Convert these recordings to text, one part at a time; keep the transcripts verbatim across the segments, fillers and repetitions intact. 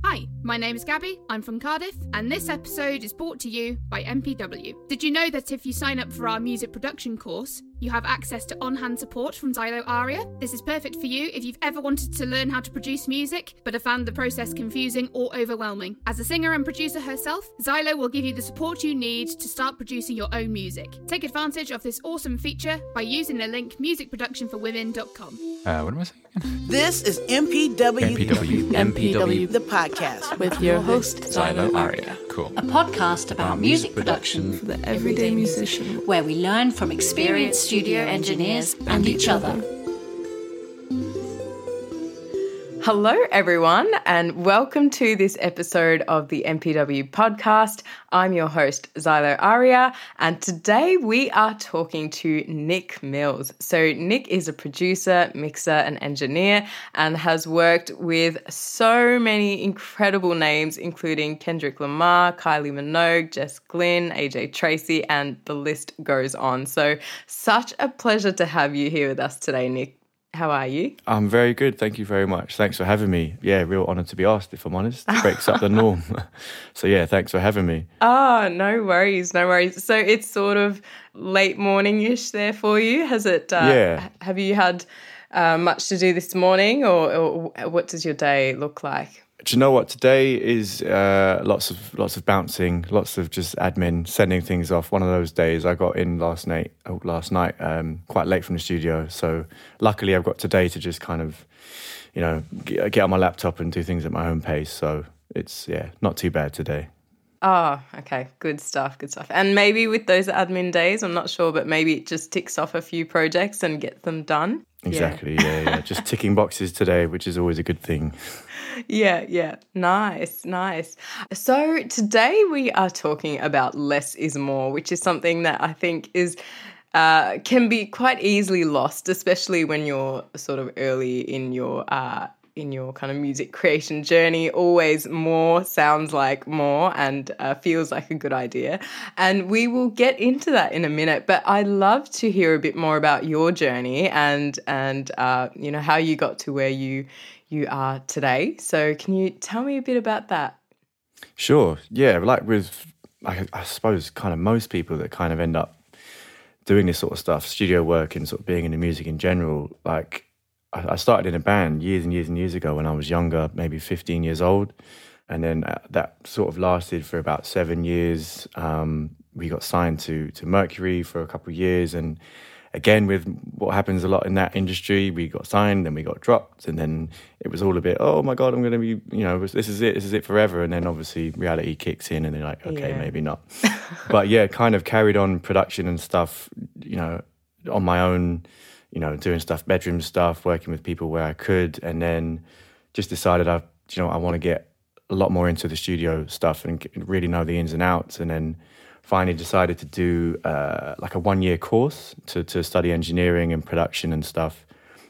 Hi, my name is Gabby, I'm from Cardiff, and this episode is brought to you by M P W. Did you know that if you sign up for our music production course, you have access to on-hand support from Xylo Aria? This is perfect for you if you've ever wanted to learn how to produce music, but have found the process confusing or overwhelming. As a singer and producer herself, Xylo will give you the support you need to start producing your own music. Take advantage of this awesome feature by using the link music production for women dot com. Uh, what am I saying? This is M P W, M P W, M P W, the podcast with your host, Xylo Aria. Cool. A podcast about music production for the everyday musician, where we learn from experienced studio engineers and each other. Hello, everyone, and welcome to this episode of the M P W podcast. I'm your host, Xylo Aria, and today we are talking to Nick Mills. So Nick is a producer, mixer, and engineer, and has worked with so many incredible names, including Kendrick Lamar, Kylie Minogue, Jess Glynn, A J Tracey, and the list goes on. So such a pleasure to have you here with us today, Nick. How are you? I'm very good. Thank you very much. Thanks for having me. Yeah, real honour to be asked, if I'm honest. It breaks up the norm. So yeah, thanks for having me. Oh, no worries, no worries. So it's sort of late morning-ish there for you. Has it? Uh, yeah. Have you had uh, much to do this morning, or, or what does your day look like? Do you know what? Today is uh, lots of lots of bouncing, lots of just admin, sending things off. One of those days. I got in last night, oh, last night, um, quite late from the studio. So luckily, I've got today to just kind of, you know, get, get on my laptop and do things at my own pace. So it's yeah, not too bad today. Oh, okay. Good stuff, good stuff. And maybe with those admin days, I'm not sure, but maybe it just ticks off a few projects and get them done. Exactly, yeah, yeah. yeah. Just ticking boxes today, which is always a good thing. Yeah, yeah. Nice, nice. So today we are talking about less is more, which is something that I think is uh, can be quite easily lost, especially when you're sort of early in your uh, in your kind of music creation journey. Always more sounds like more and uh, feels like a good idea. And we will get into that in a minute. But I'd love to hear a bit more about your journey and and uh, you know how you got to where you. you are today. So can you tell me a bit about that? Sure. Yeah, like with, I, I suppose, kind of most people that kind of end up doing this sort of stuff, studio work and sort of being into music in general, like I, I started in a band years and years and years ago when I was younger, maybe fifteen years old. And then that sort of lasted for about seven years. Um, we got signed to to Mercury for a couple of years, and again, with what happens a lot in that industry, we got signed, then we got dropped, and then it was all a bit, oh my God, I'm going to be, you know, this is it, this is it forever. And then obviously reality kicks in and they're like, okay, yeah. maybe not. But yeah, kind of carried on production and stuff, you know, on my own, you know, doing stuff, bedroom stuff, working with people where I could. And then just decided, I, you know, I want to get a lot more into the studio stuff and really know the ins and outs. And then finally decided to do uh, like a one-year course to, to study engineering and production and stuff,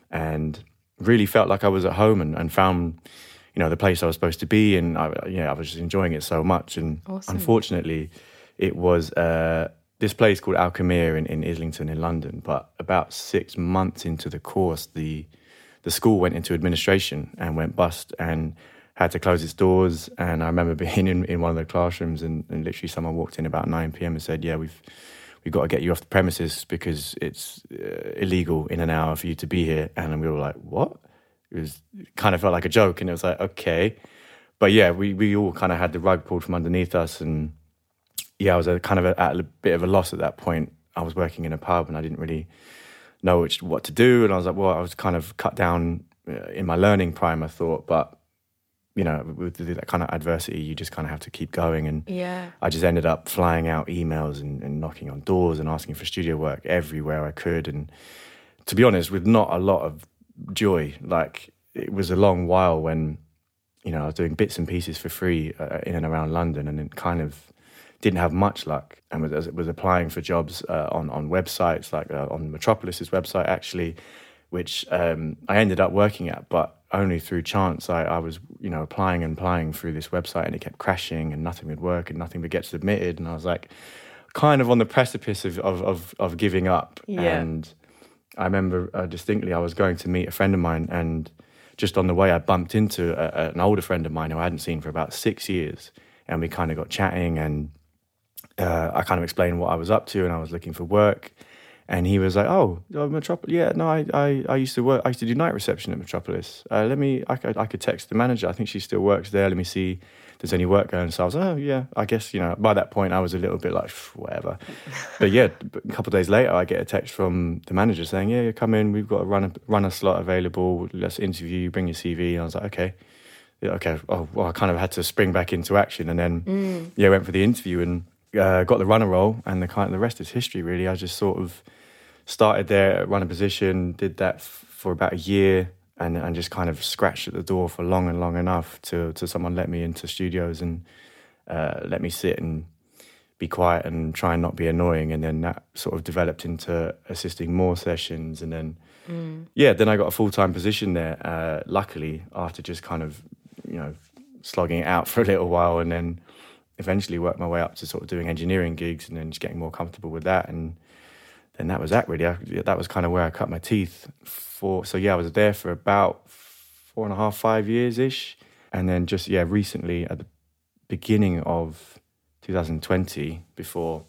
and really felt like I was at home and, and found, you know, the place I was supposed to be, and I, you know, I was just enjoying it so much. And awesome. Unfortunately, it was uh, this place called Alchemere in, in Islington in London. But about six months into the course, the the school went into administration and went bust and had to close its doors. And I remember being in, in one of the classrooms and, and literally someone walked in about nine p.m. and said, yeah, we've we've got to get you off the premises because it's uh, illegal in an hour for you to be here. And we were like, what? It was it kind of felt like a joke. And it was like, okay. But yeah, we, we all kind of had the rug pulled from underneath us. And yeah, I was a, kind of a, at a bit of a loss at that point. I was working in a pub and I didn't really know which, what to do. And I was like, well, I was kind of cut down uh, in my learning prime, I thought. But you know, with that kind of adversity, you just kind of have to keep going. And yeah. I just ended up flying out emails and, and knocking on doors and asking for studio work everywhere I could. And to be honest, with not a lot of joy, like it was a long while when, you know, I was doing bits and pieces for free uh, in and around London, and it kind of didn't have much luck. And was, was applying for jobs uh, on, on websites, like uh, on Metropolis's website, actually, which um, I ended up working at, but only through chance. I, I was, you know, applying and applying through this website, and it kept crashing and nothing would work and nothing would get submitted. And I was like kind of on the precipice of, of, of, of giving up. Yeah. And I remember uh, distinctly I was going to meet a friend of mine and just on the way, I bumped into a, a, an older friend of mine who I hadn't seen for about six years. And we kind of got chatting, and uh, I kind of explained what I was up to, and I was looking for work. And he was like, "Oh, Metropolis? Yeah, no, I, I, I used to work. I used to do night reception at Metropolis. Uh, let me, I could, I could text the manager. I think she still works there. Let me see if there's any work going." So I was, "Oh, yeah, I guess you know." By that point, I was a little bit like, whatever. But yeah, a couple of days later, I get a text from the manager saying, "Yeah, come in. We've got a runner, runner slot available. Let's interview you. Bring your C V." And I was like, "Okay, yeah, okay." Oh, well, I kind of had to spring back into action, and then mm. yeah, went for the interview and uh, got the runner role, and the kind, the rest is history. Really, I just sort of started there, running position, did that f- for about a year, and and just kind of scratched at the door for long and long enough to to someone let me into studios and uh, let me sit and be quiet and try and not be annoying. And then that sort of developed into assisting more sessions. And then, mm. yeah, then I got a full-time position there, uh, luckily, after just kind of, you know, slogging it out for a little while, and then eventually worked my way up to sort of doing engineering gigs and then just getting more comfortable with that. And And that was that, really. I, that was kind of where I cut my teeth for. So, yeah, I was there for about four and a half, five years-ish. And then just, yeah, recently at the beginning of two thousand twenty, before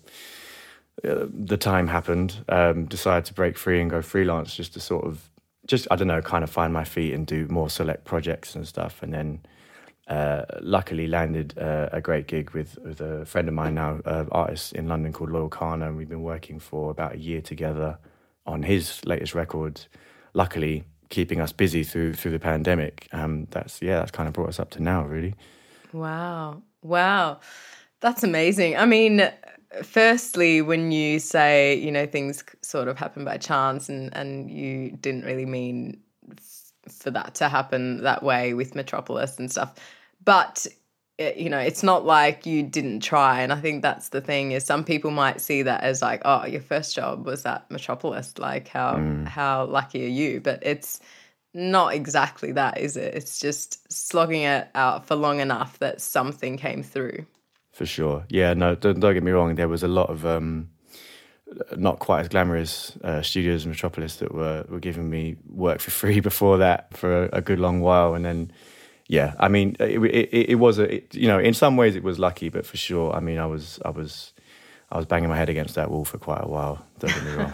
uh, the time happened, um, decided to break free and go freelance just to sort of, just, I don't know, kind of find my feet and do more select projects and stuff. And then Uh, luckily landed uh, a great gig with, with a friend of mine now, an uh, artist in London called Loyal Kana, and we've been working for about a year together on his latest record, luckily keeping us busy through through the pandemic. Um, that's, yeah, that's kind of brought us up to now, really. Wow. Wow. That's amazing. I mean, firstly, when you say, you know, things sort of happen by chance and, and you didn't really mean f- for that to happen that way with Metropolis and stuff, but, you know, it's not like you didn't try. And I think that's the thing, is some people might see that as like, oh, your first job was at Metropolis. Like, how mm. how lucky are you? But it's not exactly that, is it? It's just slogging it out for long enough that something came through. For sure. Yeah, no, don't, don't get me wrong. There was a lot of um, not quite as glamorous uh, studios in Metropolis that were, were giving me work for free before that for a, a good long while. And then, yeah, I mean, it, it, it was a, it, you know, in some ways it was lucky, but for sure, I mean, I was, I was, I was banging my head against that wall for quite a while. Don't get me wrong.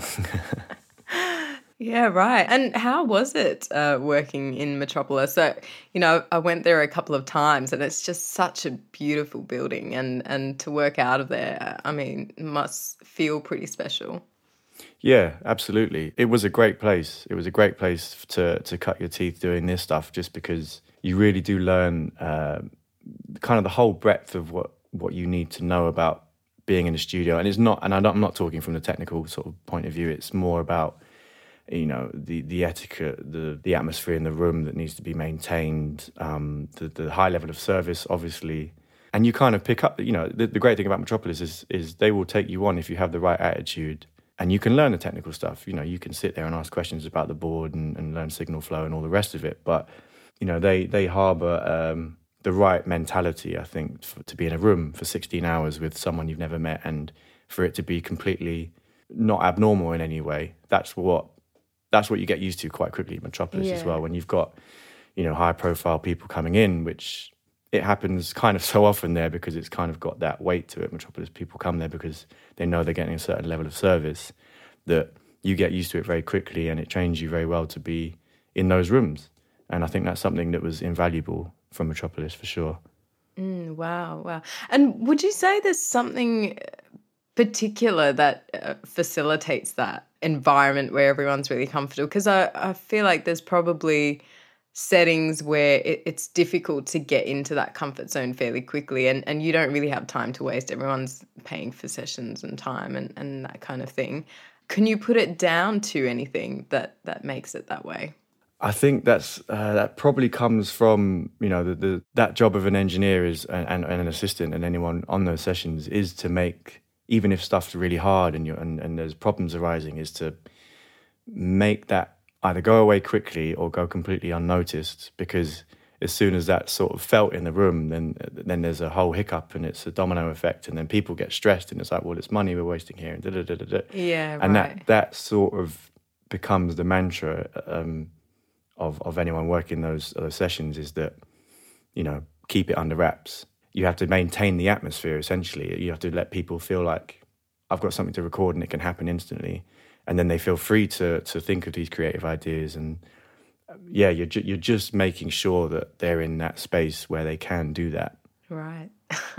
Yeah, right. And how was it uh, working in Metropolis? So, you know, I went there a couple of times, and it's just such a beautiful building, and, and to work out of there, I mean, must feel pretty special. Yeah, absolutely. It was a great place. It was a great place to to cut your teeth doing this stuff, just because you really do learn uh, kind of the whole breadth of what, what you need to know about being in a studio. And it's not, and I'm not talking from the technical sort of point of view, it's more about, you know, the, the etiquette, the the atmosphere in the room that needs to be maintained, um, the, the high level of service, obviously. And you kind of pick up, you know, the, the great thing about Metropolis is is they will take you on if you have the right attitude. And you can learn the technical stuff. You know, you can sit there and ask questions about the board and, and learn signal flow and all the rest of it. But, you know, they, they harbour um, the right mentality, I think, for, to be in a room for sixteen hours with someone you've never met, and for it to be completely not abnormal in any way. That's what that's what you get used to quite quickly at Metropolis yeah. as well, when you've got, you know, high-profile people coming in, which it happens kind of so often there because it's kind of got that weight to it. Metropolis people come there because they know they're getting a certain level of service, that you get used to it very quickly, and it trains you very well to be in those rooms. And I think that's something that was invaluable from Metropolis for sure. Mm, wow, wow. And would you say there's something particular that uh, facilitates that environment where everyone's really comfortable? Because I, I feel like there's probably settings where it, it's difficult to get into that comfort zone fairly quickly, and, and you don't really have time to waste. Everyone's paying for sessions and time and, and that kind of thing. Can you put it down to anything that, that makes it that way? I think that's uh, that probably comes from, you know, the, the that job of an engineer is and, and, and an assistant and anyone on those sessions is to make, even if stuff's really hard and, you're, and, and there's problems arising, is to make that either go away quickly or go completely unnoticed, because as soon as that's sort of felt in the room, then then there's a whole hiccup and it's a domino effect, and then people get stressed and it's like, well, it's money we're wasting here, and da da da da da. Yeah, and right. that that sort of becomes the mantra um, of, of anyone working those, those sessions is that, you know, keep it under wraps. You have to maintain the atmosphere, essentially. You have to let people feel like I've got something to record and it can happen instantly. And then they feel free to to think of these creative ideas. And yeah, you're, ju- you're just making sure that they're in that space where they can do that. Right.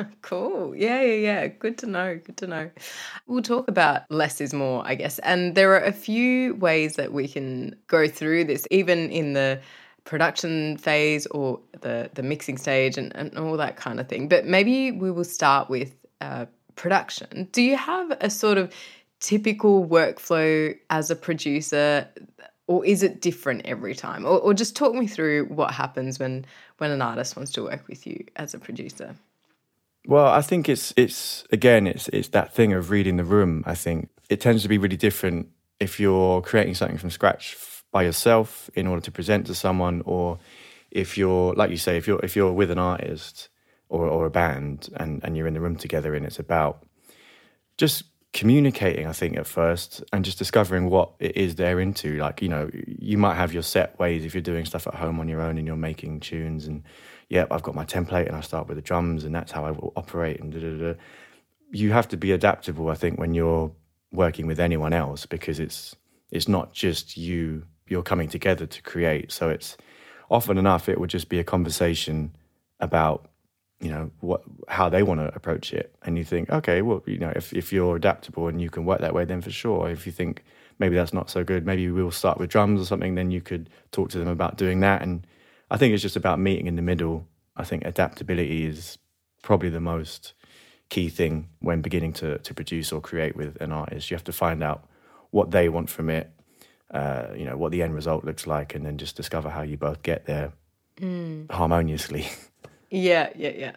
Cool. Yeah, yeah, yeah. Good to know. Good to know. We'll talk about less is more, I guess. And there are a few ways that we can go through this, even in the production phase or the, the mixing stage and, and all that kind of thing. But maybe we will start with uh, production. Do you have a sort of typical workflow as a producer, or is it different every time? Or, or just talk me through what happens when, when an artist wants to work with you as a producer. Well, I think it's, it's again, it's it's that thing of reading the room. I think it tends to be really different if you're creating something from scratch by yourself in order to present to someone, or if you're, like you say, if you're if you're with an artist or, or a band and, and you're in the room together, and it's about just communicating, I think, at first, and just discovering what it is they're into. Like, you know, you might have your set ways if you're doing stuff at home on your own and you're making tunes, and yep, I've got my template and I start with the drums and that's how I will operate, and da, da, da. You have to be adaptable, I think, when you're working with anyone else, because it's it's not just you, you're coming together to create. So it's often enough it would just be a conversation about, you know, what how they want to approach it. And you think, okay, well, you know, if, if you're adaptable and you can work that way, then for sure. If you think maybe that's not so good, maybe we'll start with drums or something, then you could talk to them about doing that. And I think it's just about meeting in the middle. I think adaptability is probably the most key thing when beginning to, to produce or create with an artist. You have to find out what they want from it, uh, you know, what the end result looks like, and then just discover how you both get there mm. harmoniously. Yeah, yeah, yeah.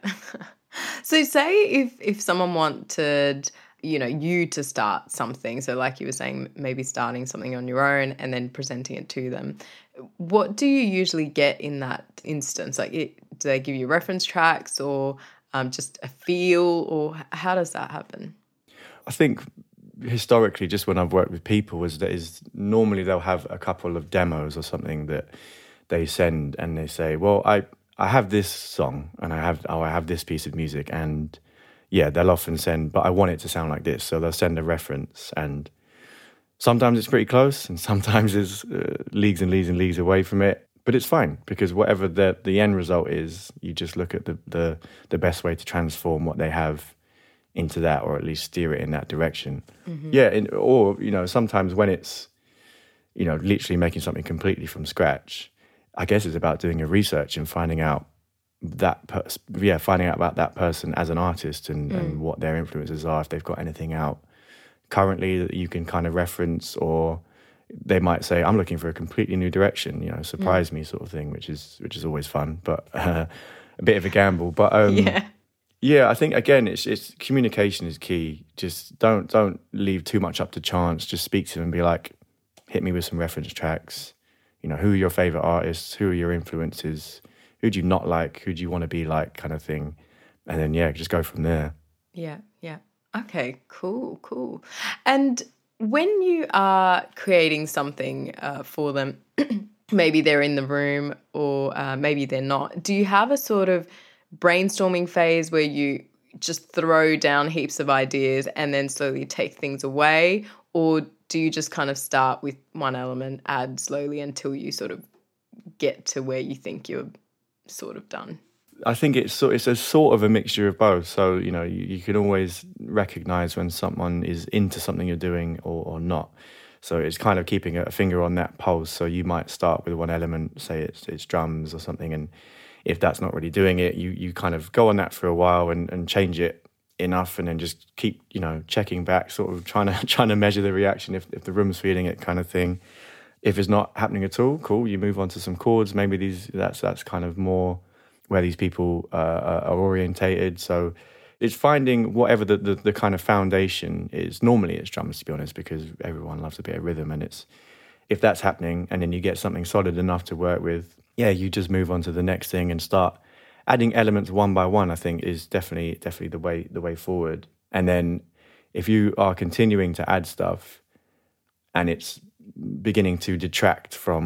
So say if if someone wanted, you know, you to start something, so like you were saying, maybe starting something on your own and then presenting it to them, what do you usually get in that instance? Like, it, do they give you reference tracks, or um, just a feel, or how does that happen? I think historically, just when I've worked with people, is that is normally they'll have a couple of demos or something that they send, and they say, well, I, I have this song and I have oh, I have this piece of music, and yeah, they'll often send, but I want it to sound like this. So they'll send a reference, and sometimes it's pretty close and sometimes it's uh, leagues and leagues and leagues away from it. But it's fine, because whatever the the end result is, you just look at the, the, the best way to transform what they have into that, or at least steer it in that direction. Mm-hmm. Yeah, in, or, you know, sometimes when it's, you know, literally making something completely from scratch, I guess it's about doing your research and finding out that, pers- yeah, finding out about that person as an artist, and, mm. and what their influences are, if they've got anything out currently that you can kind of reference, or they might say, I'm looking for a completely new direction, you know, surprise mm. me sort of thing, which is which is always fun, but uh, a bit of a gamble. But um, yeah. Yeah, I think again, it's it's communication is key. Just don't don't leave too much up to chance. Just speak to them and be like, hit me with some reference tracks. You know, who are your favorite artists? Who are your influences? Who do you not like? Who do you want to be like? Kind of thing. And then yeah, just go from there. Yeah, yeah. Okay, cool, cool. And when you are creating something uh, for them, maybe they're in the room, or uh, maybe they're not. Do you have a sort of brainstorming phase where you just throw down heaps of ideas and then slowly take things away, or do you just kind of start with one element, add slowly until you sort of get to where you think you're sort of done? I think it's so it's a sort of a mixture of both. So, you know, you, you can always recognize when someone is into something you're doing or, or not. So it's kind of keeping a finger on that pulse. So you might start with one element, say it's it's drums or something, and if that's not really doing it, you you kind of go on that for a while and, and change it enough, and then just keep, you know, checking back, sort of trying to trying to measure the reaction if, if the room's feeling it, kind of thing. If it's not happening at all, cool, you move on to some chords. Maybe these that's that's kind of more where these people uh, are orientated. So it's finding whatever the, the, the kind of foundation is. Normally it's drums, to be honest, because everyone loves a bit of rhythm, and it's if that's happening and then you get something solid enough to work with, yeah, you just move on to the next thing and start adding elements one by one. I think is definitely definitely the way the way forward. And then if you are continuing to add stuff and it's beginning to detract from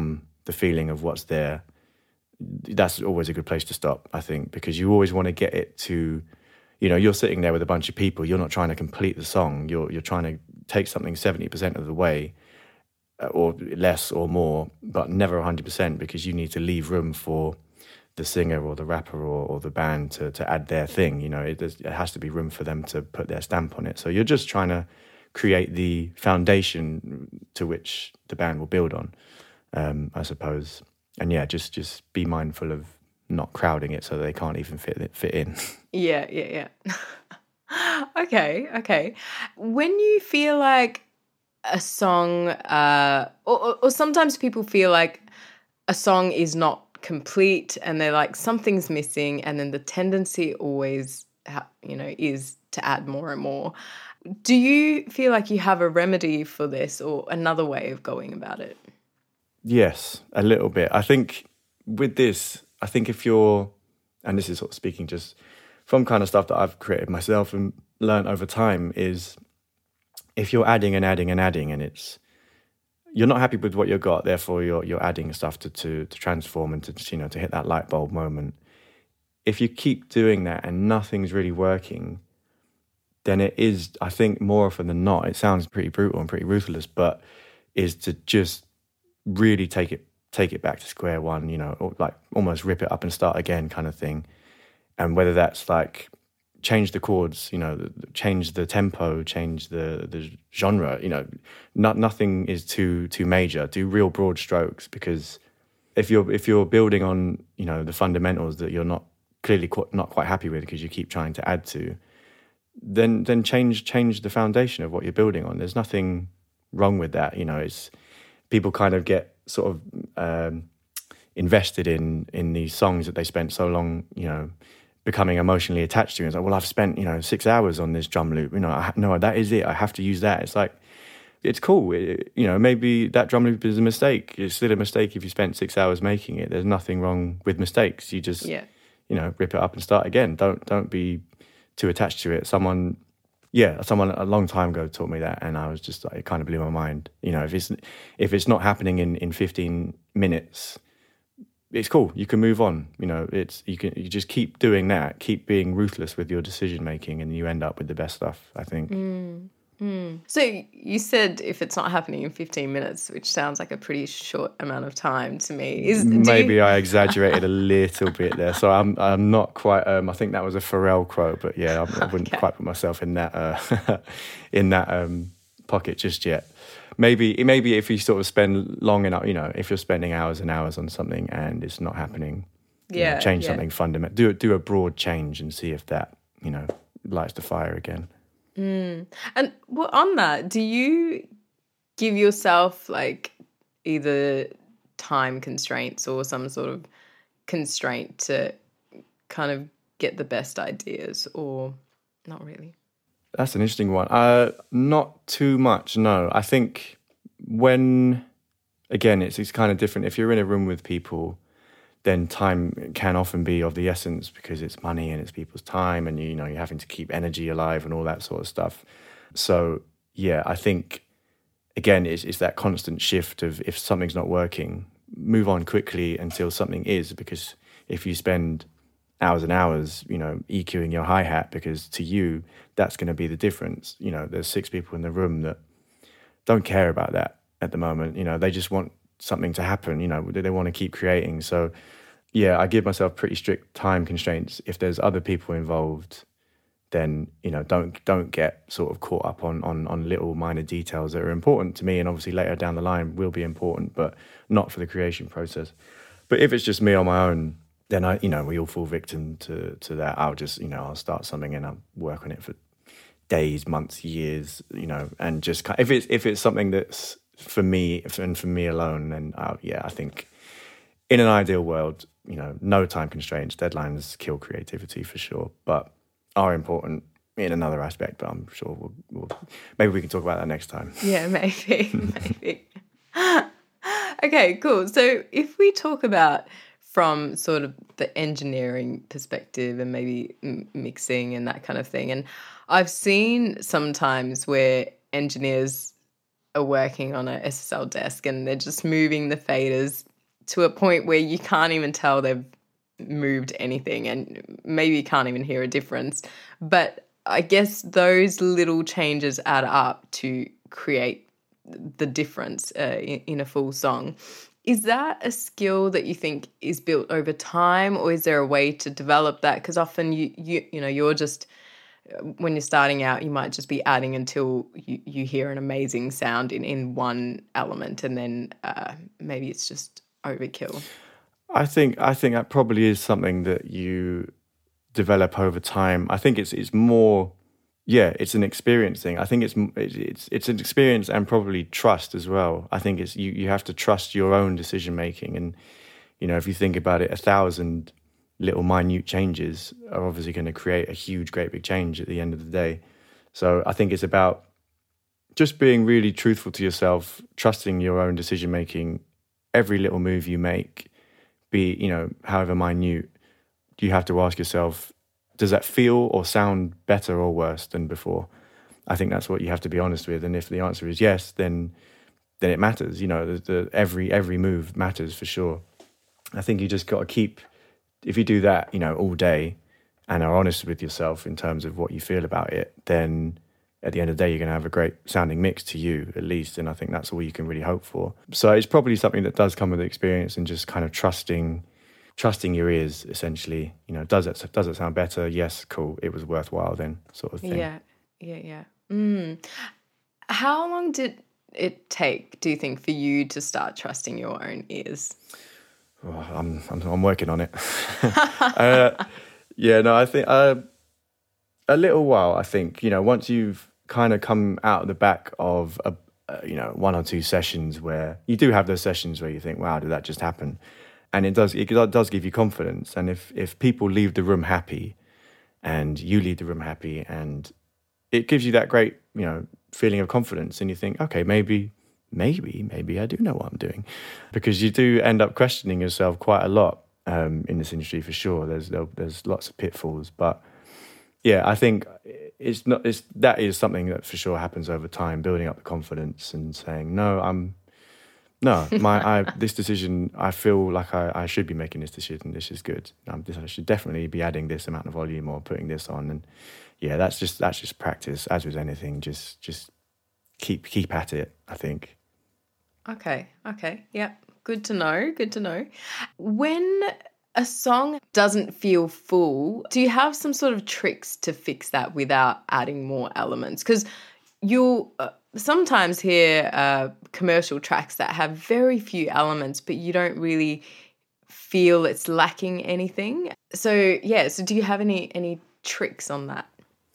the feeling of what's there, that's always a good place to stop, I think, because you always want to get it to, you know, you're sitting there with a bunch of people, you're not trying to complete the song, you're you're trying to take something seventy percent of the way, or less or more, but never one hundred percent, because you need to leave room for the singer or the rapper or, or the band to, to add their thing. You know, it, it has to be room for them to put their stamp on it. So you're just trying to create the foundation to which the band will build on, um, I suppose. And yeah, just just be mindful of not crowding it so they can't even fit it, fit in. Yeah, yeah, yeah. okay, okay. When you feel like a song, uh, or, or sometimes people feel like a song is not complete and they're like, something's missing, and then the tendency always, ha- you know, is to add more and more. Do you feel like you have a remedy for this or another way of going about it? Yes, a little bit. I think with this, I think if you're, and this is sort of speaking just from kind of stuff that I've created myself and learned over time, is if you're adding and adding and adding and it's, you're not happy with what you've got, therefore you're you're adding stuff to, to, to transform and to, you know, to hit that light bulb moment. If you keep doing that and nothing's really working, then it is, I think more often than not, it sounds pretty brutal and pretty ruthless, but is to just really take it take it back to square one, you know, or like almost rip it up and start again kind of thing. And whether that's like change the chords, you know, change the tempo, change the the genre, you know, not, nothing is too too major. Do real broad strokes, because if you're if you're building on, you know, the fundamentals that you're not clearly qu- not quite happy with because you keep trying to add to, then then change change the foundation of what you're building on. There's nothing wrong with that, you know. It's people kind of get sort of um, invested in in these songs that they spent so long, you know, becoming emotionally attached to. It's like, well, I've spent, you know, six hours on this drum loop. You know, I, no, that is it. I have to use that. It's like, it's cool. It, you know, maybe that drum loop is a mistake. It's still a mistake if you spent six hours making it. There's nothing wrong with mistakes. You just, yeah. you know, rip it up and start again. Don't don't be too attached to it. Someone... Yeah, someone a long time ago taught me that, and I was just like, it kind of blew my mind. You know, if it's if it's not happening in, in fifteen minutes, it's cool. You can move on. You know, it's you can you just keep doing that, keep being ruthless with your decision making, and you end up with the best stuff, I think. Mm, mm. So you said if it's not happening in fifteen minutes, which sounds like a pretty short amount of time to me. Is maybe you... I exaggerated a little bit there, so I'm I'm not quite. Um, I think that was a Pharrell quote, but yeah, I, I wouldn't okay. quite put myself in that uh, in that um, pocket just yet. Maybe maybe if you sort of spend long enough, you know, if you're spending hours and hours on something and it's not happening, yeah, know, change yeah. something fundamental. Do do a broad change and see if that, you know, lights the fire again. Mm. And well, on that, do you give yourself like either time constraints or some sort of constraint to kind of get the best ideas, or not really? That's an interesting one. Uh, not too much, no. I think when, again, it's, it's kind of different. If you're in a room with people, then time can often be of the essence because it's money and it's people's time, and you, you know, you're having to keep energy alive and all that sort of stuff. So yeah, I think again it's, it's that constant shift of if something's not working, move on quickly until something is, because if you spend hours and hours, you know, EQing your hi-hat, because to you that's going to be the difference. You know, there's six people in the room that don't care about that at the moment. You know, they just want something to happen, you know, they want to keep creating. So yeah, I give myself pretty strict time constraints. If there's other people involved, then, you know, don't don't get sort of caught up on on on little minor details that are important to me and obviously later down the line will be important, but not for the creation process. But if it's just me on my own, then I, you know, we all fall victim to to that. I'll just, you know, I'll start something and I'll work on it for days, months, years, you know, and just if it's if it's something that's for me and for me alone, then uh, yeah, I think in an ideal world, you know, no time constraints, deadlines kill creativity for sure, but are important in another aspect. But I'm sure we'll, we'll maybe we can talk about that next time. Yeah, maybe, maybe. Okay, cool. So if we talk about from sort of the engineering perspective and maybe m- mixing and that kind of thing, and I've seen sometimes where engineers are working on a S S L desk and they're just moving the faders to a point where you can't even tell they've moved anything, and maybe you can't even hear a difference. But I guess those little changes add up to create the difference uh, in, in a full song. Is that a skill that you think is built over time, or is there a way to develop that? Because often you, you, you know, you're just, when you're starting out, you might just be adding until you, you hear an amazing sound in, in one element, and then uh, maybe it's just overkill. I think I think that probably is something that you develop over time. I think it's it's more, yeah, it's an experience thing. I think it's it's it's an experience and probably trust as well. I think it's you you have to trust your own decision making, and you know, if you think about it, a thousand little minute changes are obviously going to create a huge, great big change at the end of the day. So I think it's about just being really truthful to yourself, trusting your own decision making. Every little move you make, be, you know, however minute, you have to ask yourself, does that feel or sound better or worse than before? I think that's what you have to be honest with. And if the answer is yes, then then it matters. You know, the, the, every every move matters for sure. I think you just got to keep, if you do that, you know, all day and are honest with yourself in terms of what you feel about it, then at the end of the day, you're going to have a great sounding mix to you, at least. And I think that's all you can really hope for. So it's probably something that does come with experience and just kind of trusting trusting your ears, essentially. You know, does it, does it sound better? Yes, cool. It was worthwhile then, sort of thing. Yeah, yeah, yeah. Mm. How long did it take, do you think, for you to start trusting your own ears? Oh, I'm, I'm I'm working on it. uh, yeah, no, I think uh, a little while. I think, you know, once you've kind of come out of the back of a, uh, you know, one or two sessions where you do have those sessions where you think, wow, did that just happen? And it does it does give you confidence. And if if people leave the room happy, and you leave the room happy, and it gives you that great, you know, feeling of confidence, and you think, okay, maybe. Maybe, maybe I do know what I'm doing, because you do end up questioning yourself quite a lot um, in this industry for sure. There's there's lots of pitfalls, but yeah, I think it's not. It's that is something that for sure happens over time, building up the confidence and saying, no, I'm no, my I this decision. I feel like I, I should be making this decision. This is good. Um, this, I should definitely be adding this amount of volume or putting this on, and yeah, that's just that's just practice. As with anything, just just keep keep at it, I think. Okay, okay, yeah, good to know, good to know. When a song doesn't feel full, do you have some sort of tricks to fix that without adding more elements? Because you'll uh, sometimes hear uh, commercial tracks that have very few elements, but you don't really feel it's lacking anything. So, yeah, so do you have any any tricks on that?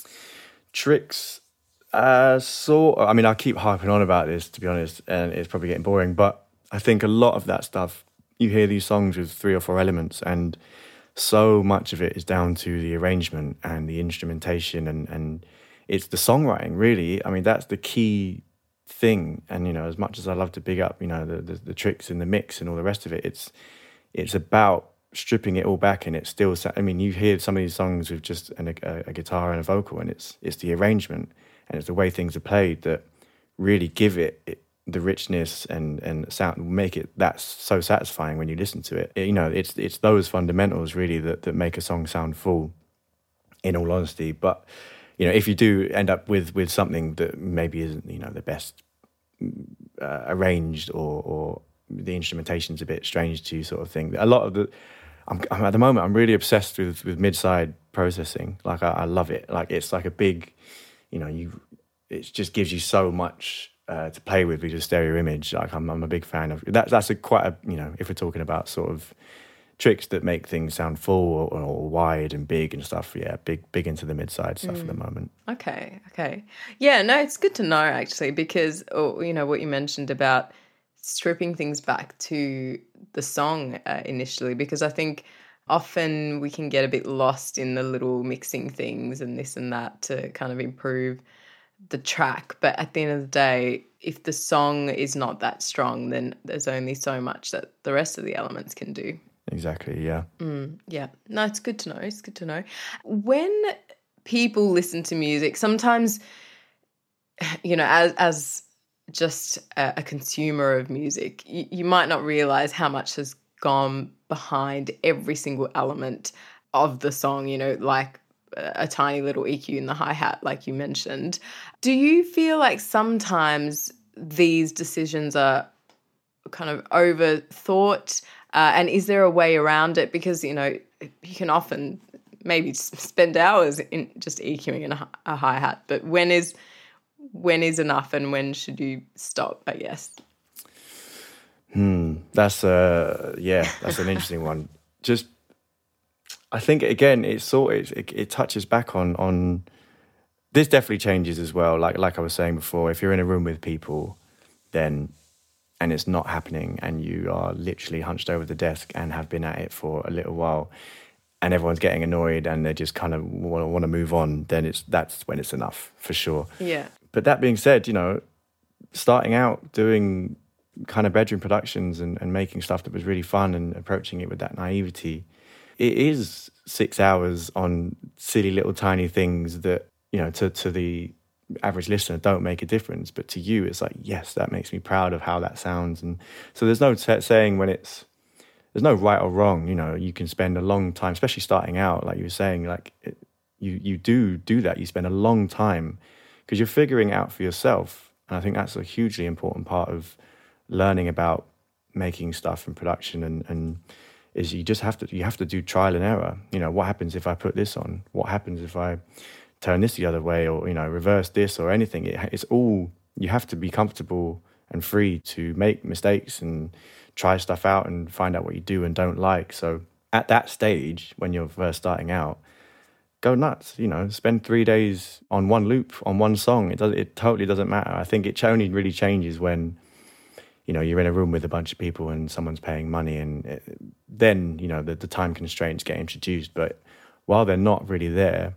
Tricks? Uh, so, I mean, I keep harping on about this, to be honest, and it's probably getting boring, but I think a lot of that stuff, you hear these songs with three or four elements, and so much of it is down to the arrangement and the instrumentation, and, and it's the songwriting, really. I mean, that's the key thing. And, you know, as much as I love to big up, you know, the, the, the tricks in the mix and all the rest of it, it's it's about stripping it all back, and it's still, I mean, you hear some of these songs with just an, a, a guitar and a vocal, and it's it's the arrangement and it's the way things are played that really give it, it the richness and and sound, make it that's so satisfying when you listen to it. it. You know, it's it's those fundamentals really that that make a song sound full, in all honesty. But you know, if you do end up with with something that maybe isn't, you know, the best uh, arranged, or or the instrumentation's a bit strange to you, sort of thing. A lot of the, I'm, I'm at the moment, I'm really obsessed with with mid-side processing. Like I, I love it. Like it's like a big, you know, you it just gives you so much uh, to play with with your stereo image. Like I'm, I'm a big fan of that. That's a quite a, you know, if we're talking about sort of tricks that make things sound full or, or wide and big and stuff. Yeah, big, big into the mid-side stuff mm. at the moment. Okay, okay, yeah. No, it's good to know actually, because oh, you know what you mentioned about stripping things back to the song uh, initially, because I think often we can get a bit lost in the little mixing things and this and that to kind of improve the track. But at the end of the day, if the song is not that strong, then there's only so much that the rest of the elements can do. Exactly, yeah. Mm, yeah. No, it's good to know. It's good to know. When people listen to music, sometimes, you know, as as just a, a consumer of music, you, you might not realize how much has gone behind every single element of the song, you know, like a, a tiny little E Q in the hi-hat, like you mentioned. Do you feel like sometimes these decisions are kind of overthought? Uh, and is there a way around it? Because, you know, you can often maybe spend hours in just EQing a, a hi-hat, but when is when is enough and when should you stop, I guess? Hmm, that's uh yeah, that's an interesting one. Just, I think again, it's sort of, it, it touches back on on this definitely changes as well. Like like I was saying before, if you're in a room with people, then and it's not happening, and you are literally hunched over the desk and have been at it for a little while, and everyone's getting annoyed and they just kind of want to want to move on, then it's that's when it's enough for sure. Yeah. But that being said, you know, starting out doing kind of bedroom productions and, and making stuff that was really fun and approaching it with that naivety, it is six hours on silly little tiny things that, you know, to, to the average listener don't make a difference. But to you, it's like, yes, that makes me proud of how that sounds. And so there's no t- saying when it's, there's no right or wrong. You know, you can spend a long time, especially starting out, like you were saying, like it, you, you do do that. You spend a long time because you're figuring out for yourself. And I think that's a hugely important part of learning about making stuff and production, and, and is you just have to you have to do trial and error. You know, what happens if I put this on? What happens if I turn this the other way, or, you know, reverse this or anything? It, it's all, you have to be comfortable and free to make mistakes and try stuff out and find out what you do and don't like. So at that stage, when you're first starting out, go nuts, you know, spend three days on one loop, on one song. It does, it totally doesn't matter. I think it only really changes when, you know, you're in a room with a bunch of people and someone's paying money, and it, then, you know, the, the time constraints get introduced. But while they're not really there,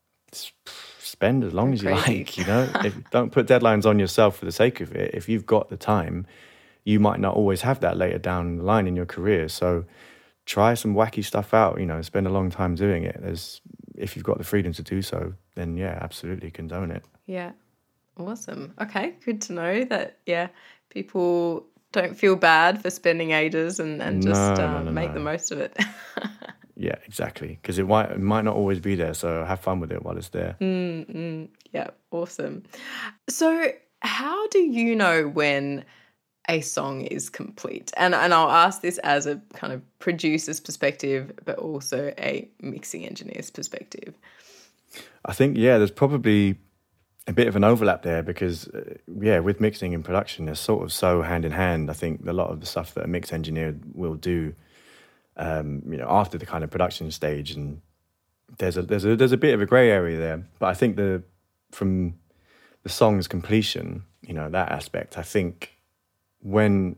spend as long as you like, you know. If, don't put deadlines on yourself for the sake of it. If you've got the time, you might not always have that later down the line in your career. So try some wacky stuff out, you know, spend a long time doing it. There's, if you've got the freedom to do so, then yeah, absolutely condone it. Yeah. Awesome. Okay, good to know that, yeah, people don't feel bad for spending ages and, and just no, um, no, no, make no. the most of it. Yeah, exactly. Because it might, it might not always be there, so have fun with it while it's there. Mm-hmm. Yeah, awesome. So how do you know when a song is complete? And and I'll ask this as a kind of producer's perspective, but also a mixing engineer's perspective. I think, yeah, there's probably a bit of an overlap there because, uh, yeah, with mixing and production, they're sort of so hand in hand. I think a lot of the stuff that a mix engineer will do, um, you know, after the kind of production stage, and there's a there's a there's a bit of a grey area there. But I think the from the song's completion, you know, that aspect, I think when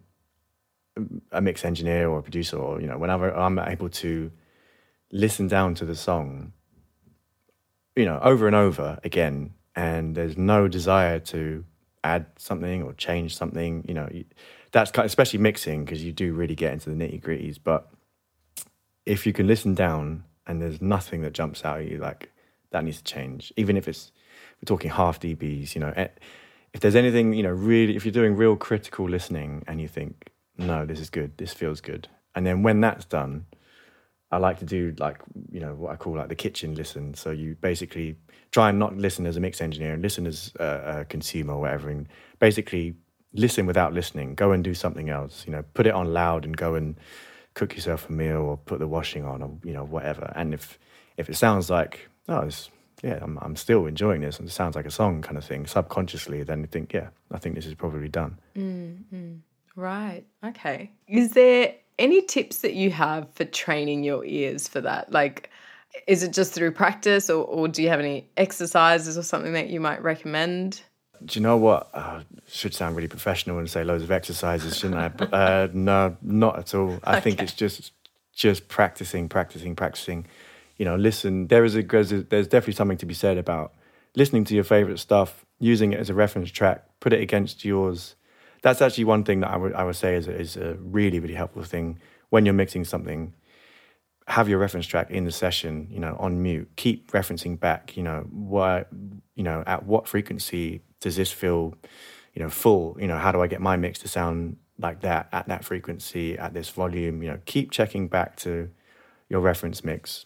a mix engineer or a producer, or, you know, whenever I'm able to listen down to the song, you know, over and over again, and there's no desire to add something or change something, you know, that's kind of, especially mixing, because you do really get into the nitty gritties. But if you can listen down and there's nothing that jumps out at you, like, that needs to change, even if it's, we're talking half dBs, you know, if there's anything, you know, really, if you're doing real critical listening and you think, no, this is good, this feels good. And then when that's done, I like to do, like, you know, what I call like the kitchen listen. So you basically try and not listen as a mix engineer and listen as a, a consumer or whatever, and basically listen without listening. Go and do something else, you know, put it on loud and go and cook yourself a meal or put the washing on, or, you know, whatever. And if if it sounds like, oh, it's, yeah, I'm, I'm still enjoying this and it sounds like a song kind of thing, subconsciously, then you think, yeah, I think this is probably done. Mm-hmm. Right. Okay. Is there any tips that you have for training your ears for that? Like, is it just through practice, or, or do you have any exercises or something that you might recommend? Do you know what? Uh, should sound really professional and say loads of exercises, shouldn't I? But, uh, no, not at all. I okay. think it's just just practicing, practicing, practicing. You know, listen, there is a, there's, a, there's definitely something to be said about listening to your favourite stuff, using it as a reference track, put it against yours. That's actually one thing that I would I would say is a, is a really, really helpful thing when you're mixing something. Have your reference track in the session, you know, on mute. Keep referencing back, you know, what, you know, at what frequency does this feel you know, full, you know, how do I get my mix to sound like that at that frequency, at this volume? You know, keep checking back to your reference mix.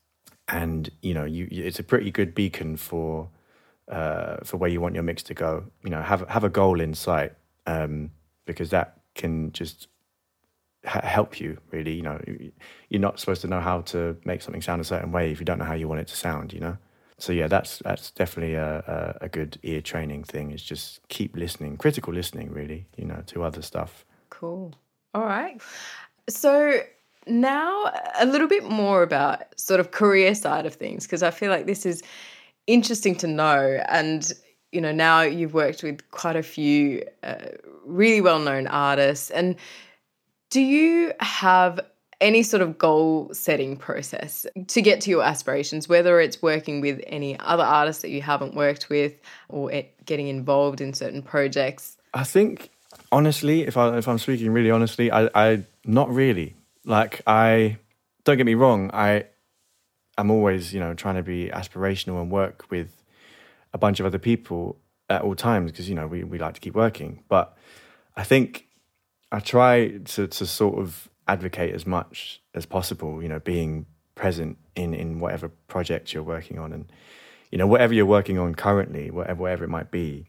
And, you know, you, it's a pretty good beacon for uh, for where you want your mix to go. You know, have have a goal in sight, um, because that can just ha- help you, really. You know, you're not supposed to know how to make something sound a certain way if you don't know how you want it to sound, you know? So, yeah, that's that's definitely a, a, a good ear training thing, is just keep listening, critical listening, really, you know, to other stuff. Cool. All right. So now a little bit more about sort of career side of things, because I feel like this is interesting to know. And, you know, now you've worked with quite a few uh, really well-known artists. And do you have any sort of goal-setting process to get to your aspirations, whether it's working with any other artists that you haven't worked with or getting involved in certain projects? I think, honestly, if, I, if I'm speaking really honestly, I, I not really. Like, I, don't get me wrong, I, I'm always, you know, trying to be aspirational and work with a bunch of other people at all times because, you know, we, we like to keep working. But I think I try to, to sort of advocate as much as possible, you know, being present in, in whatever project you're working on. And, you know, whatever you're working on currently, whatever, whatever it might be,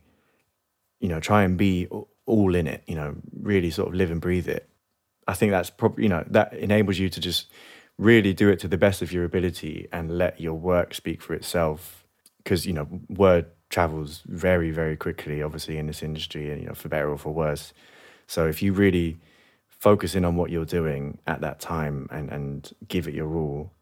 you know, try and be all in it, you know, really sort of live and breathe it. I think that's probably, you know, that enables you to just really do it to the best of your ability and let your work speak for itself. Because, you know, word travels very, very quickly, obviously, in this industry, and, you know, for better or for worse. So if you really focus in on what you're doing at that time and, and give it your all,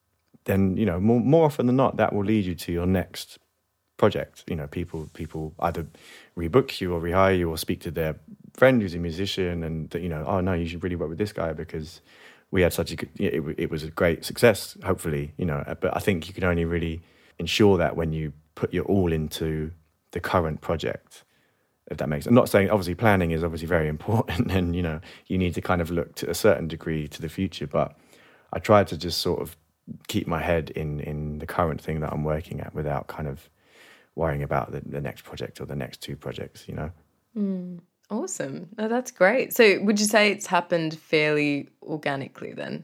then, you know, more, more often than not, that will lead you to your next project. You know, people people either rebook you or rehire you or speak to their friend who's a musician and, you know, oh, no, you should really work with this guy because we had such a good, it, it was a great success, hopefully, you know. But I think you can only really ensure that when you put your all into the current project, if that makes sense. I'm not saying, obviously, planning is obviously very important and, you know, you need to kind of look to a certain degree to the future. But I try to just sort of keep my head in, in the current thing that I'm working at without kind of worrying about the, the next project or the next two projects, you know. Mm, awesome. No, that's great. So would you say it's happened fairly organically then?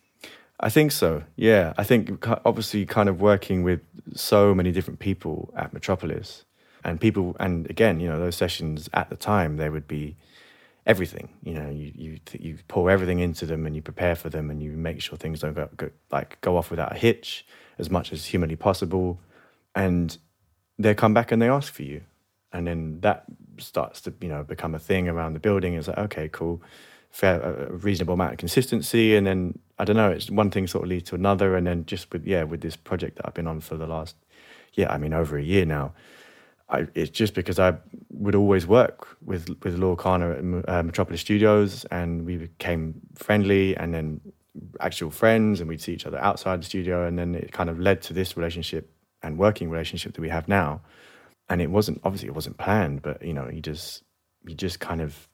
I think so, yeah. I think obviously kind of working with so many different people at Metropolis and people, and again, you know, those sessions at the time, they would be everything. You know, you you you pour everything into them and you prepare for them and you make sure things don't go, go like go off without a hitch as much as humanly possible. And they come back and they ask for you. And then that starts to, you know, become a thing around the building. It's like, okay, cool, fair, a reasonable amount of consistency. And then, I don't know, it's one thing sort of leads to another. And then just with, yeah, with this project that I've been on for the last, yeah, I mean, over a year now, I, it's just because I would always work with, with Lord Kana at uh, Metropolis Studios, and we became friendly and then actual friends, and we'd see each other outside the studio. And then it kind of led to this relationship and working relationship that we have now. And it wasn't, obviously it wasn't planned, but, you know, you just, you just kind of,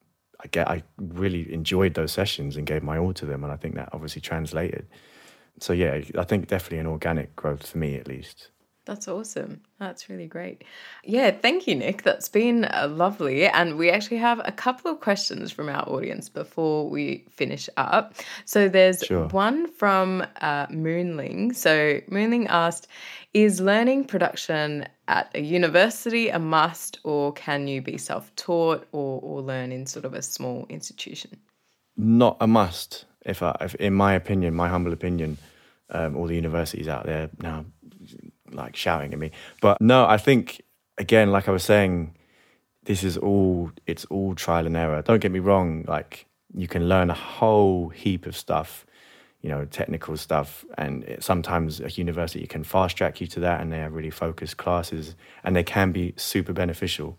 I get, I really enjoyed those sessions and gave my all to them. And I think that obviously translated. So yeah, I think definitely an organic growth for me, at least. That's awesome. That's really great. Yeah, thank you, Nick. That's been uh, lovely. And we actually have a couple of questions from our audience before we finish up. So there's Sure. one from uh, Moonling. So Moonling asked, is learning production at a university a must, or can you be self-taught or, or learn in sort of a small institution? Not a must, if, I, if in my opinion, my humble opinion. Um, all the universities out there now like shouting at me. But no, I think, again, like I was saying, this is all, it's all trial and error. Don't get me wrong, like you can learn a whole heap of stuff, you know, technical stuff. And it, sometimes a university can fast track you to that, and they have really focused classes and they can be super beneficial,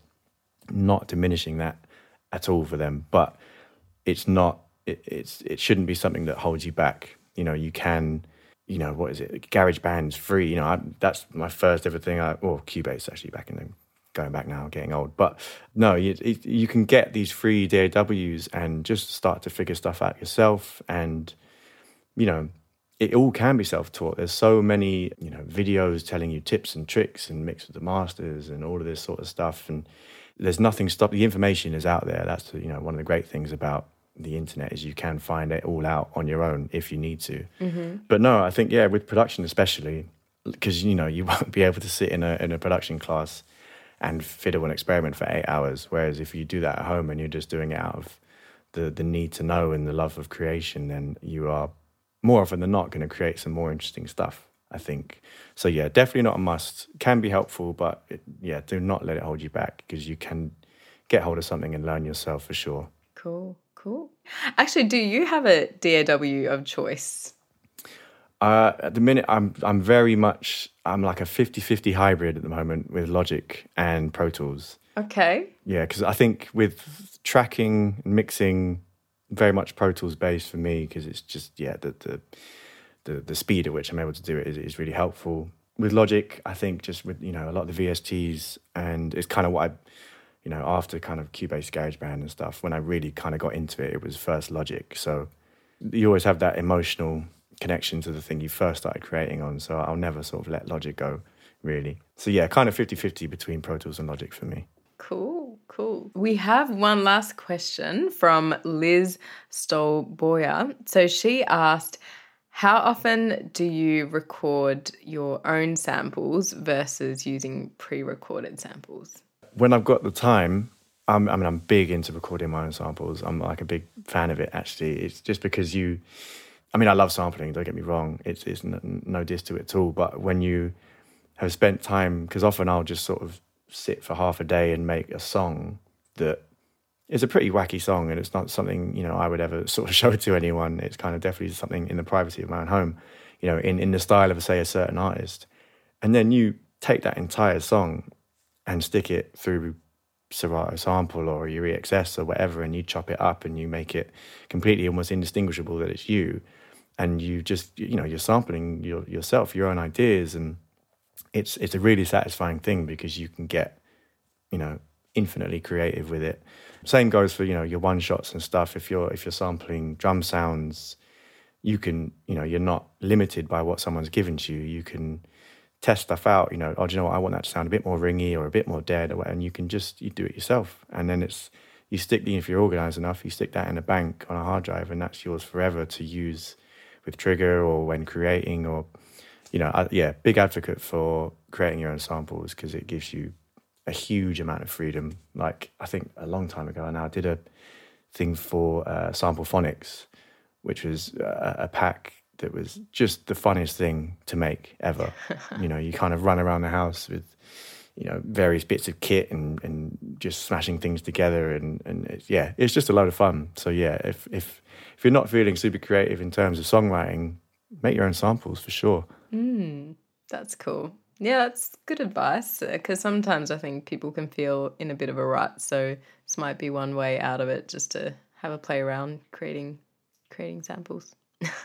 not diminishing that at all for them. But it's not, it, it's, it shouldn't be something that holds you back. You know, you can, you know, what is it? GarageBand's free. You know, I, that's my first ever thing. I, or Cubase actually, back in the, going back now, getting old. But no, you, it, you can get these free D A Ws and just start to figure stuff out yourself. And, you know, it all can be self-taught. There's so many, you know, videos telling you tips and tricks and mix with the masters and all of this sort of stuff. And there's nothing stop. The information is out there. That's, you know, one of the great things about the internet is you can find it all out on your own if you need to. Mm-hmm. But no, I think, yeah, with production especially, because, you know, you won't be able to sit in a in a production class and fiddle an experiment for eight hours. Whereas if you do that at home and you're just doing it out of the, the need to know and the love of creation, then you are more often than not going to create some more interesting stuff, I think. So yeah, definitely not a must. Can be helpful, but it, yeah, do not let it hold you back, because you can get hold of something and learn yourself for sure. Cool, cool. Actually, do you have a D A W of choice? Uh, at the minute, I'm I'm very much, I'm like a fifty-fifty hybrid at the moment with Logic and Pro Tools. Okay. Yeah, because I think with tracking and mixing, very much Pro Tools based for me, because it's just, yeah, the, the the the speed at which I'm able to do it is, is really helpful. With Logic, I think just with, you know, a lot of the V S Ts, and it's kind of what I, you know, after kind of Cubase GarageBand and stuff, when I really kind of got into it, it was first Logic. So you always have that emotional connection to the thing you first started creating on. So I'll never sort of let Logic go, really. So yeah, kind of fifty-fifty between Pro Tools and Logic for me. Cool, cool. We have one last question from Liz Stolboyer. So she asked, how often do you record your own samples versus using pre-recorded samples? When I've got the time, I'm, I mean, I'm big into recording my own samples. I'm like a big fan of it, actually. It's just because you, I mean, I love sampling, don't get me wrong. It's, it's no, no diss to it at all. But when you have spent time, because often I'll just sort of sit for half a day and make a song that is a pretty wacky song, and it's not something, you know, I would ever sort of show to anyone. It's kind of definitely something in the privacy of my own home, you know, in, in the style of, say, a certain artist. And then you take that entire song and stick it through Serato Sample or your E X S or whatever, and you chop it up and you make it completely almost indistinguishable that it's you. And you just, you know, you're sampling your, yourself, your own ideas, and it's it's a really satisfying thing because you can get, you know, infinitely creative with it. Same goes for, you know, your one shots and stuff. If you're if you're sampling drum sounds, you can, you know, you're not limited by what someone's given to you. You can test stuff out, you know, oh, do you know what, I want that to sound a bit more ringy or a bit more dead or whatever, and you can just, you do it yourself. And then it's, you stick the, if you're organised enough, you stick that in a bank on a hard drive, and that's yours forever to use with Trigger or when creating, or, you know, I, yeah, big advocate for creating your own samples because it gives you a huge amount of freedom. Like, I think a long time ago now, I did a thing for uh, Sample Phonics, which was a, a pack that was just the funniest thing to make ever. You know, you kind of run around the house with, you know, various bits of kit and, and just smashing things together. And, and it's, yeah, it's just a load of fun. So yeah, if, if, if you're not feeling super creative in terms of songwriting, make your own samples for sure. Mm, that's cool. Yeah, that's good advice, because sometimes I think people can feel in a bit of a rut. So this might be one way out of it, just to have a play around creating creating samples.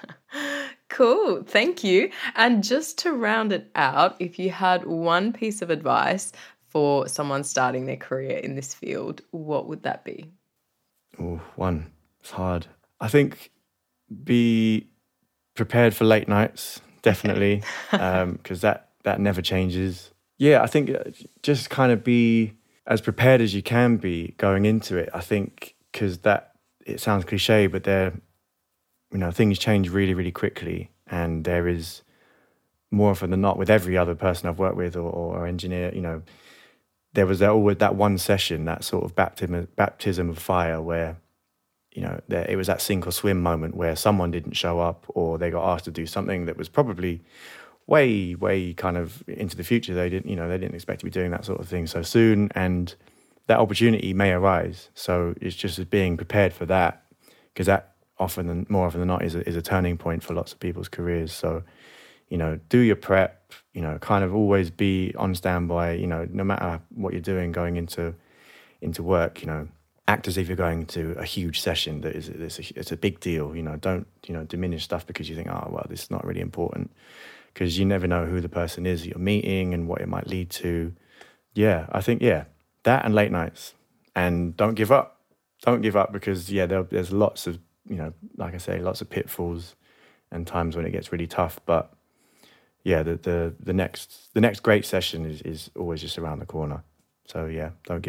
Cool, thank you. And just to round it out, if you had one piece of advice for someone starting their career in this field, what would that be? Oh, one. It's hard. I think be prepared for late nights, definitely, because um, that, that never changes. Yeah, I think just kind of be as prepared as you can be going into it. I think because that, it sounds cliche, but they're, you know, things change really, really quickly, and there is more often than not with every other person I've worked with or, or engineer, you know, there was that, always that one session, that sort of baptism, baptism of fire where, you know, there, it was that sink or swim moment where someone didn't show up or they got asked to do something that was probably way, way kind of into the future. They didn't, you know, they didn't expect to be doing that sort of thing so soon, and that opportunity may arise. So it's just being prepared for that, because that, often than more often than not is a, is a turning point for lots of people's careers. So, you know, do your prep, you know, kind of always be on standby, you know, no matter what you're doing going into into work, you know, act as if you're going to a huge session that is it's a, it's a big deal, you know, don't, you know, diminish stuff because you think, oh, well, this is not really important, because you never know who the person is that you're meeting and what it might lead to. Yeah, I think, yeah, that and late nights. And don't give up. Don't give up because, yeah, there, there's lots of, you know, like I say, lots of pitfalls and times when it gets really tough. But yeah, the the, the next the next great session is, is always just around the corner. So yeah, don't give up.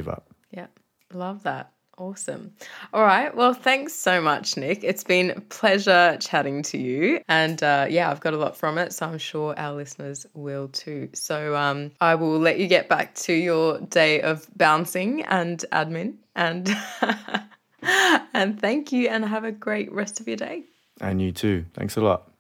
Yeah, love that. Awesome. All right. Well, thanks so much, Nick. It's been a pleasure chatting to you. And uh, yeah, I've got a lot from it, so I'm sure our listeners will too. So um, I will let you get back to your day of bouncing and admin. And, and thank you, and have a great rest of your day. And you too. Thanks a lot.